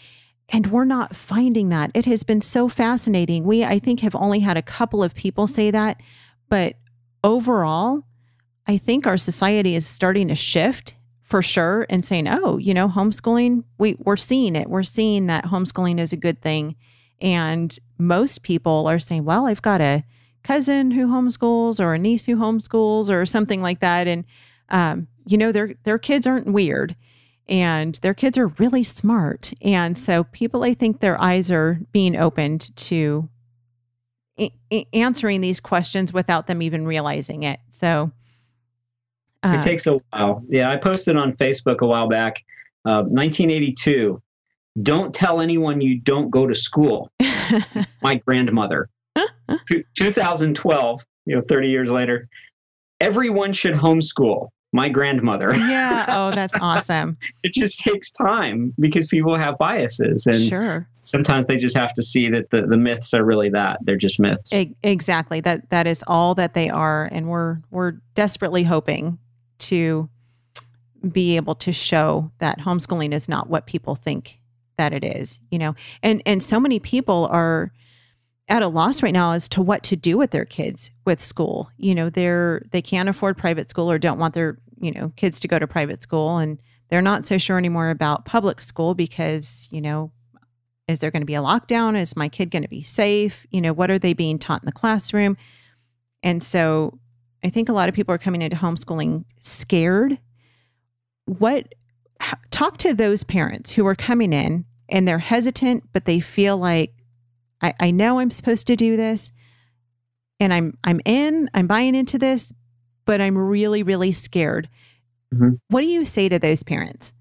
And we're not finding that. It has been so fascinating. We, I think, have only had a couple of people say that, but overall, I think our society is starting to shift for sure and saying, oh, homeschooling, we're seeing it. We're seeing that homeschooling is a good thing. And most people are saying, well, I've got a cousin who homeschools or a niece who homeschools or something like that. And, their kids aren't weird and their kids are really smart. And so people, I think their eyes are being opened to answering these questions without them even realizing it. So it takes a while. Yeah, I posted on Facebook a while back, 1982. Don't tell anyone you don't go to school. My grandmother. 2012, 30 years later. Everyone should homeschool. My grandmother. Yeah. Oh, that's awesome. It just takes time because people have biases. And sure. Sometimes they just have to see that the myths are really that. They're just myths. Exactly. That is all that they are. And we're desperately hoping to be able to show that homeschooling is not what people think that it is, and so many people are at a loss right now as to what to do with their kids with school. They can't afford private school or don't want their, kids to go to private school. And they're not so sure anymore about public school because, is there going to be a lockdown? Is my kid going to be safe? What are they being taught in the classroom? And so I think a lot of people are coming into homeschooling scared. Talk to those parents who are coming in and they're hesitant, but they feel like, I know I'm supposed to do this and I'm buying into this, but I'm really, really scared. Mm-hmm. What do you say to those parents?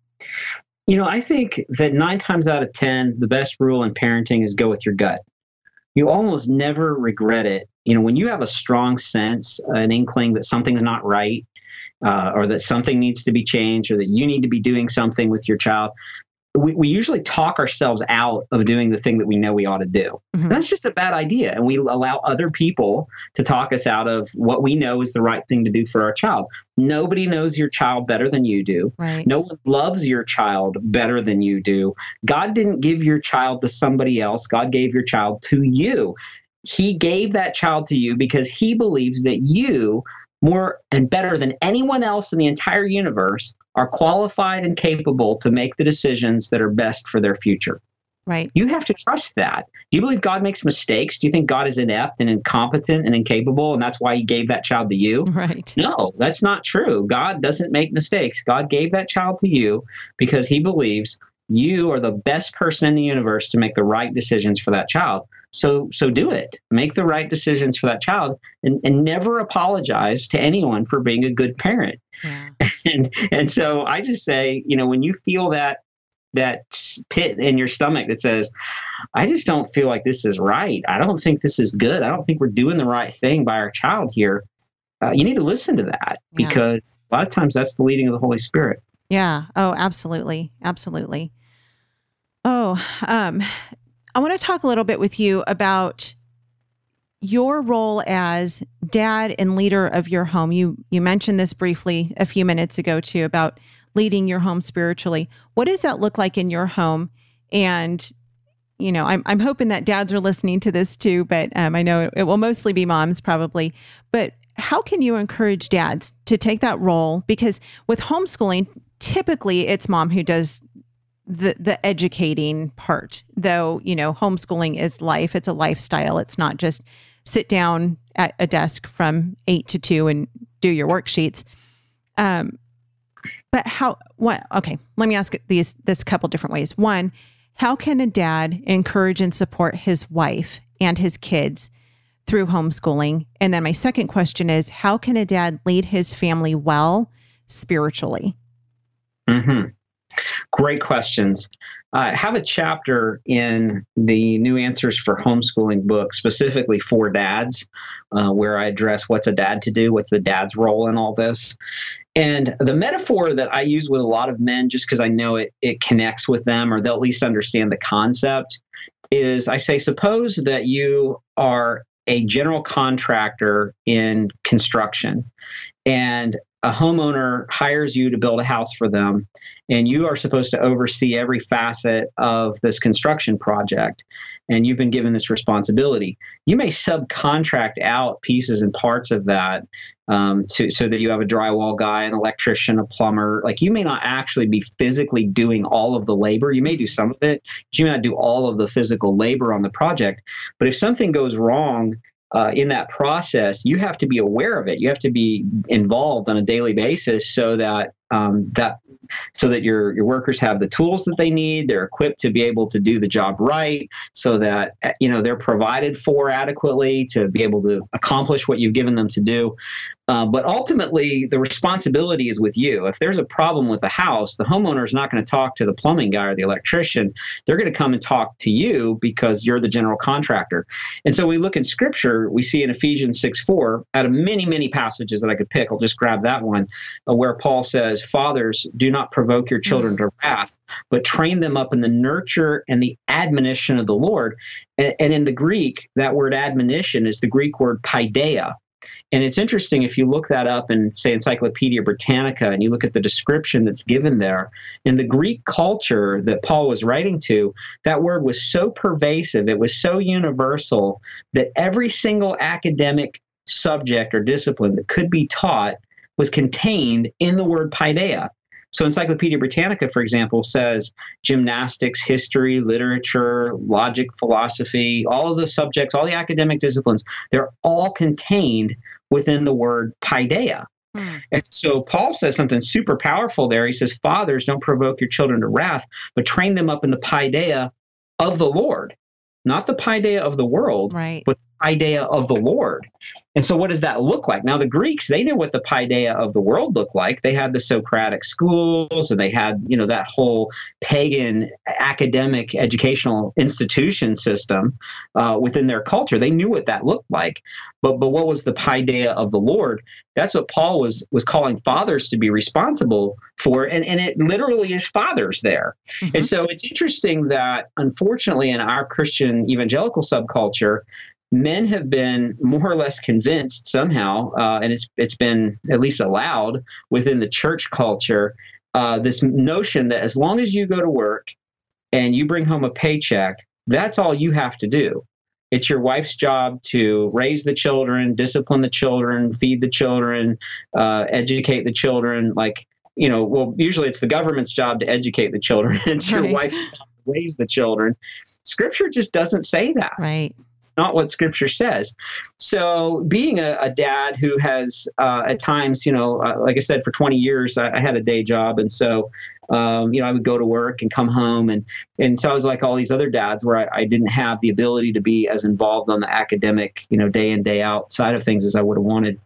I think that 9 times out of 10, the best rule in parenting is go with your gut. You almost never regret it. When you have a strong sense, an inkling that something's not right, or that something needs to be changed, or that you need to be doing something with your child, we usually talk ourselves out of doing the thing that we know we ought to do. Mm-hmm. That's just a bad idea. And we allow other people to talk us out of what we know is the right thing to do for our child. Nobody knows your child better than you do. Right. No one loves your child better than you do. God didn't give your child to somebody else. God gave your child to you. He gave that child to you because he believes that you, more and better than anyone else in the entire universe, are qualified and capable to make the decisions that are best for their future. Right. You have to trust that. Do you believe God makes mistakes? Do you think God is inept and incompetent and incapable, and that's why he gave that child to you? Right. No, that's not true. God doesn't make mistakes. God gave that child to you because he believes you are the best person in the universe to make the right decisions for that child. So do it. Make the right decisions for that child and never apologize to anyone for being a good parent. Yeah. And so I just say, when you feel that pit in your stomach that says, I just don't feel like this is right. I don't think this is good. I don't think we're doing the right thing by our child here. You need to listen to that because a lot of times that's the leading of the Holy Spirit. Yeah. Oh, absolutely. Absolutely. Oh, I want to talk a little bit with you about your role as dad and leader of your home. You mentioned this briefly a few minutes ago too, about leading your home spiritually. What does that look like in your home? And, I'm hoping that dads are listening to this too, but I know it will mostly be moms probably. But how can you encourage dads to take that role? Because with homeschooling, typically it's mom who does the educating part, though, homeschooling is life. It's a lifestyle. It's not just sit down at a desk from 8 to 2 and do your worksheets. But okay, let me ask this couple different ways. One, how can a dad encourage and support his wife and his kids through homeschooling? And then my second question is, how can a dad lead his family well spiritually? Mm-hmm. Great questions. I have a chapter in the New Answers for Homeschooling book specifically for dads, where I address what's a dad to do, what's the dad's role in all this. And the metaphor that I use with a lot of men, just because I know it connects with them, or they'll at least understand the concept, is I say, suppose that you are a general contractor in construction, and a homeowner hires you to build a house for them, and you are supposed to oversee every facet of this construction project, and you've been given this responsibility. You may subcontract out pieces and parts of that so that you have a drywall guy, an electrician, a plumber. Like, you may not actually be physically doing all of the labor. You may do some of it, but you may not do all of the physical labor on the project. But if something goes wrong in that process, you have to be aware of it. You have to be involved on a daily basis so that your workers have the tools that they need. They're equipped to be able to do the job right, so that they're provided for adequately to be able to accomplish what you've given them to do. But ultimately, the responsibility is with you. If there's a problem with the house, the homeowner is not going to talk to the plumbing guy or the electrician. They're going to come and talk to you because you're the general contractor. And so we look in Scripture, we see in Ephesians 6:4, out of many, many passages that I could pick, I'll just grab that one, where Paul says, "Fathers, do not provoke your children to wrath, but train them up in the nurture and the admonition of the Lord." And in the Greek, that word admonition is the Greek word paideia. And it's interesting, if you look that up in, say, Encyclopedia Britannica, and you look at the description that's given there, in the Greek culture that Paul was writing to, that word was so pervasive, it was so universal, that every single academic subject or discipline that could be taught was contained in the word paideia. So Encyclopedia Britannica, for example, says gymnastics, history, literature, logic, philosophy, all of the subjects, all the academic disciplines, they're all contained within the word paideia. And so Paul says something super powerful there. He says, "Fathers, don't provoke your children to wrath, but train them up in the paideia of the Lord." Not the paideia of the world, right, but the paideia of the Lord. And so what does that look like? Now, the Greeks, they knew what the paideia of the world looked like. They had the Socratic schools, and they had, that whole pagan academic educational institution system within their culture. They knew what that looked like. But what was the paideia of the Lord? That's what Paul was calling fathers to be responsible for. And it literally is fathers there. Mm-hmm. And so it's interesting that, unfortunately, in our Christian evangelical subculture, men have been more or less convinced somehow, and it's been at least allowed within the church culture, this notion that as long as you go to work and you bring home a paycheck, that's all you have to do. It's your wife's job to raise the children, discipline the children, feed the children, educate the children. Usually it's the government's job to educate the children. It's your wife's job to raise the children. Scripture just doesn't say that. Right. It's not what Scripture says. So being a dad who has at times, like I said, for 20 years, I had a day job. And so, I would go to work and come home. And so I was like all these other dads where I didn't have the ability to be as involved on the academic, day in, day out side of things as I would have wanted.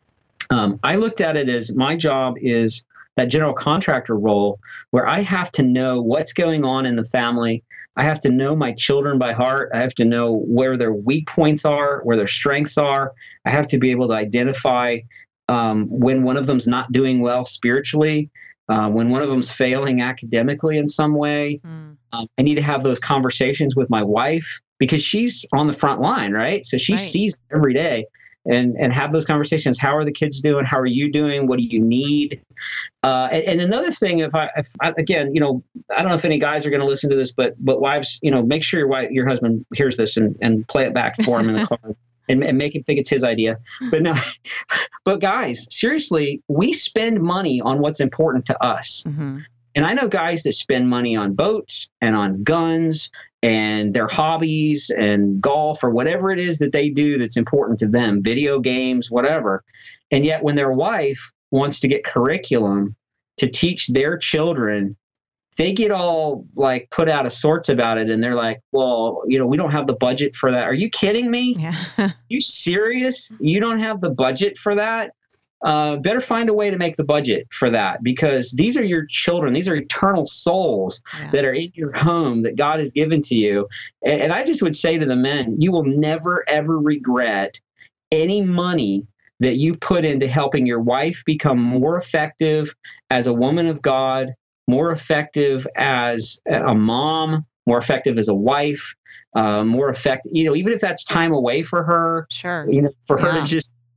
I looked at it as my job is that general contractor role where I have to know what's going on in the family. I have to know my children by heart. I have to know where their weak points are, where their strengths are. I have to be able to identify when one of them's not doing well spiritually, when one of them's failing academically in some way. I need to have those conversations with my wife because she's on the front line, right? So she sees every day. And have those conversations. How are the kids doing? How are you doing? What do you need? And another thing, if I again, I don't know if any guys are going to listen to this, but wives, make sure your husband hears this and play it back for him in the car and make him think it's his idea. But no, but guys, seriously, we spend money on what's important to us. Mm-hmm. And I know guys that spend money on boats and on guns and their hobbies and golf or whatever it is that they do that's important to them, video games, whatever. And yet when their wife wants to get curriculum to teach their children, they get all put out of sorts about it. And they're like, well, we don't have the budget for that. Are you kidding me? Yeah. You serious? You don't have the budget for that? Better find a way to make the budget for that, because these are your children. These are eternal souls that are in your home that God has given to you. And I just would say to the men, you will never, ever regret any money that you put into helping your wife become more effective as a woman of God, more effective as a mom, more effective as a wife, more effective, even if that's time away for her, sure. For her to just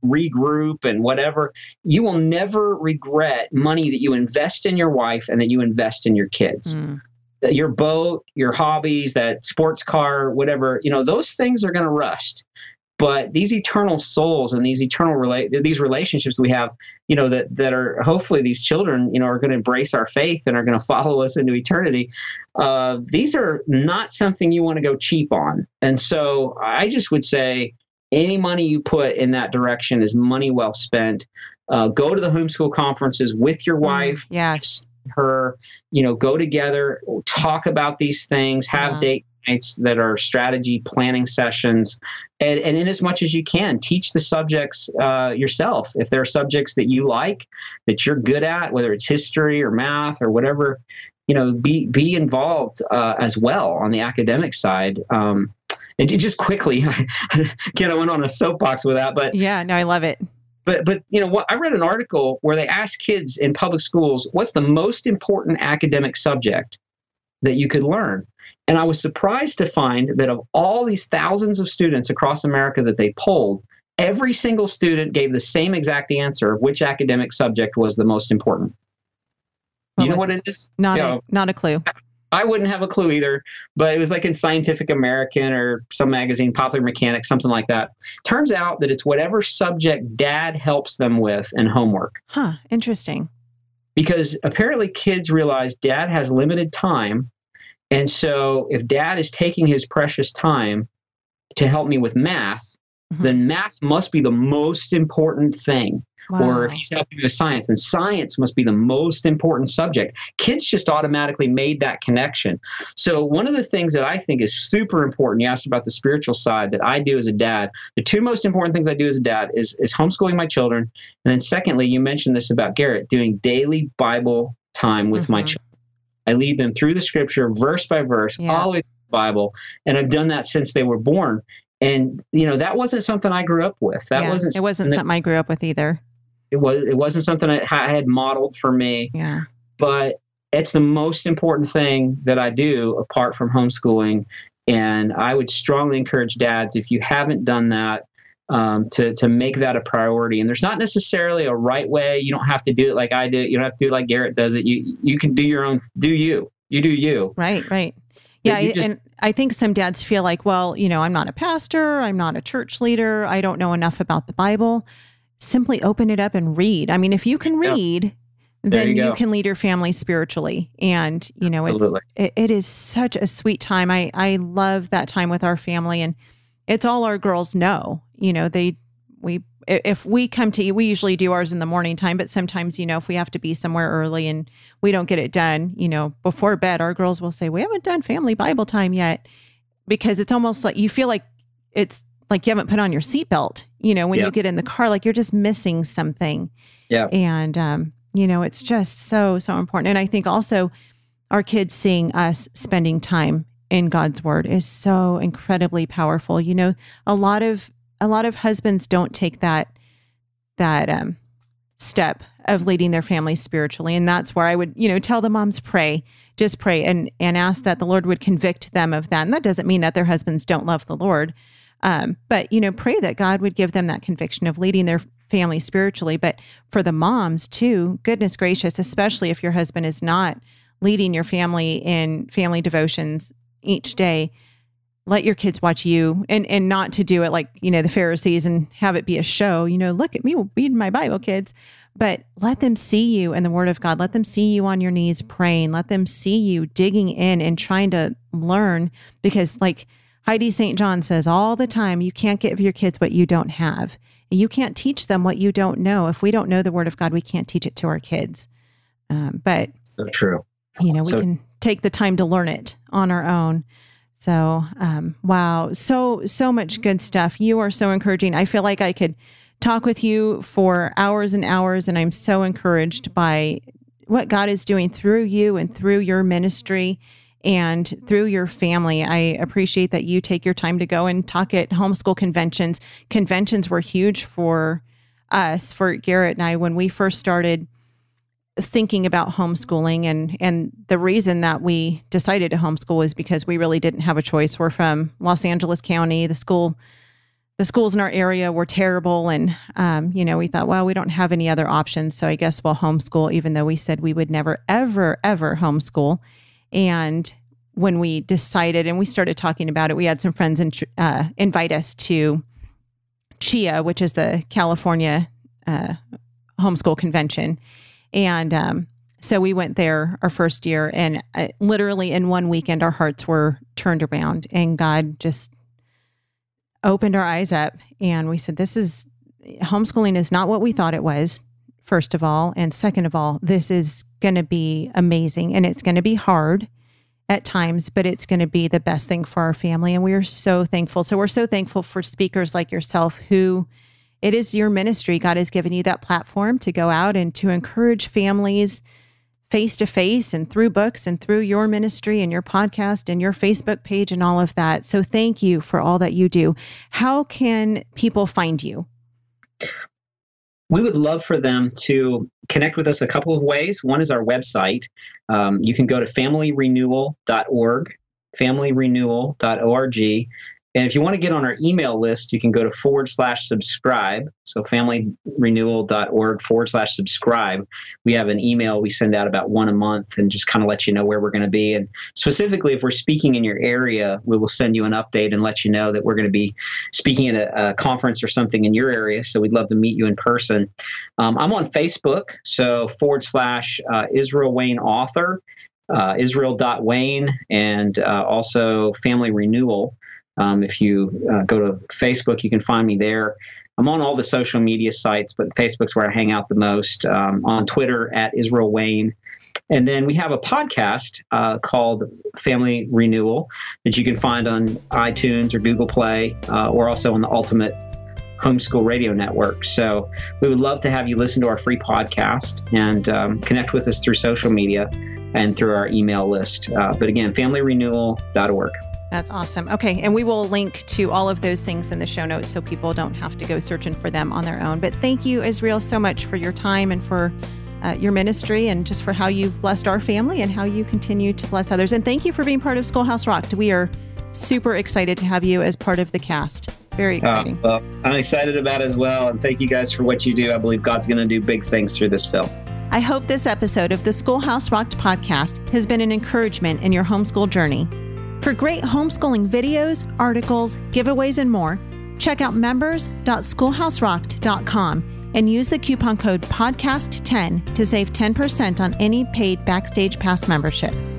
regroup and whatever. You will never regret money that you invest in your wife and that you invest in your kids. Your boat, your hobbies, that sports car, whatever, those things are going to rust. But these eternal souls and these these relationships we have, that are hopefully these children, are going to embrace our faith and are going to follow us into eternity. These are not something you want to go cheap on. And so I just would say any money you put in that direction is money well spent. Go to the homeschool conferences with your wife. Yes. Her, go together, talk about these things, have date nights that are strategy planning sessions, and in as much as you can, teach the subjects yourself. If there are subjects that you like, that you're good at, whether it's history or math or whatever, be involved as well on the academic side. And just quickly, I went on a soapbox with that, but yeah, no, I love it. But what I read an article where they asked kids in public schools, what's the most important academic subject that you could learn? And I was surprised to find that of all these thousands of students across America that they polled, every single student gave the same exact answer of which academic subject was the most important. You know what it is? Not a clue. I wouldn't have a clue either, but it was like in Scientific American or some magazine, Popular Mechanics, something like that. Turns out that it's whatever subject dad helps them with in homework. Huh, interesting. Because apparently kids realize dad has limited time. And so if dad is taking his precious time to help me with math, then math must be the most important thing. Wow. Or if he's helping me with science, then science must be the most important subject. Kids just automatically made that connection. So one of the things that I think is super important, you asked about the spiritual side, that I do as a dad, the two most important things I do as a dad is homeschooling my children. And then secondly, you mentioned this about Garrett, doing daily Bible time with my children. I lead them through the scripture, verse by verse, all the way through the Bible. And I've done that since they were born. And, that wasn't something I grew up with. It wasn't something I grew up with either. It wasn't something I had modeled for me. Yeah. But it's the most important thing that I do apart from homeschooling. And I would strongly encourage dads, if you haven't done that, to make that a priority. And there's not necessarily a right way. You don't have to do it like I do. You don't have to do it like Garrett does it. You can do your own. You do you. Right. Yeah, and I think some dads feel like, well, I'm not a pastor, I'm not a church leader, I don't know enough about the Bible. Simply open it up and read. I mean, if you can read, then you can lead your family spiritually. And, it is such a sweet time. I love that time with our family, and it's all our girls know. If we come to, we usually do ours in the morning time, but sometimes, if we have to be somewhere early and we don't get it done, before bed, our girls will say, we haven't done family Bible time yet, because it's almost like you feel like it's like you haven't put on your seatbelt, when you get in the car, like you're just missing something. Yeah. And, it's just so, so important. And I think also our kids seeing us spending time in God's word is so incredibly powerful. A lot of husbands don't take that step of leading their family spiritually. And that's where I would, tell the moms, just pray and ask that the Lord would convict them of that. And that doesn't mean that their husbands don't love the Lord. But, pray that God would give them that conviction of leading their family spiritually. But for the moms too, goodness gracious, especially if your husband is not leading your family in family devotions each day, let your kids watch you, and not to do it like, the Pharisees and have it be a show, look at me reading my Bible, kids, but let them see you in the word of God. Let them see you on your knees praying. Let them see you digging in and trying to learn, because like Heidi St. John says all the time, you can't give your kids what you don't have. You can't teach them what you don't know. If we don't know the word of God, we can't teach it to our kids. But so true. We can take the time to learn it on our own. So, wow. So much good stuff. You are so encouraging. I feel like I could talk with you for hours and hours, and I'm so encouraged by what God is doing through you and through your ministry and through your family. I appreciate that you take your time to go and talk at homeschool conventions. Conventions were huge for us, for Garrett and I, when we first started thinking about homeschooling, and the reason that we decided to homeschool is because we really didn't have a choice. We're from Los Angeles County. The school the schools in our area were terrible. And, we thought, well, we don't have any other options. So I guess we'll homeschool, even though we said we would never, ever, ever homeschool. And when we decided and we started talking about it, we had some friends invite us to CHIA, which is the California homeschool convention. And so we went there our first year, and literally in one weekend, our hearts were turned around, and God just opened our eyes up. And we said, homeschooling is not what we thought it was, first of all. And second of all, this is going to be amazing, and it's going to be hard at times, but it's going to be the best thing for our family. And we are so thankful. So we're so thankful for speakers like yourself, who it is your ministry. God has given you that platform to go out and to encourage families face to face and through books and through your ministry and your podcast and your Facebook page and all of that. So thank you for all that you do. How can people find you? We would love for them to connect with us a couple of ways. One is our website. You can go to familyrenewal.org, familyrenewal.org. And if you want to get on our email list, you can go to /subscribe. So familyrenewal.org /subscribe. We have an email we send out about one a month and just kind of let you know where we're going to be. And specifically, if we're speaking in your area, we will send you an update and let you know that we're going to be speaking at a conference or something in your area. So we'd love to meet you in person. I'm on Facebook. So /Israel Wayne author, Israel.Wayne, and also Family Renewal. If you go to Facebook, you can find me there. I'm on all the social media sites, but Facebook's where I hang out the most. On Twitter @Israel Wayne. And then we have a podcast called Family Renewal that you can find on iTunes or Google Play, or also on the Ultimate Homeschool Radio Network. So we would love to have you listen to our free podcast and connect with us through social media and through our email list. But again, familyrenewal.org. That's awesome. Okay. And we will link to all of those things in the show notes so people don't have to go searching for them on their own. But thank you, Israel, so much for your time and for your ministry, and just for how you've blessed our family and how you continue to bless others. And thank you for being part of Schoolhouse Rocked. We are super excited to have you as part of the cast. Very exciting. Well, I'm excited about it as well. And thank you guys for what you do. I believe God's going to do big things through this film. I hope this episode of the Schoolhouse Rocked podcast has been an encouragement in your homeschool journey. For great homeschooling videos, articles, giveaways, and more, check out members.schoolhouserocked.com and use the coupon code PODCAST10 to save 10% on any paid Backstage Pass membership.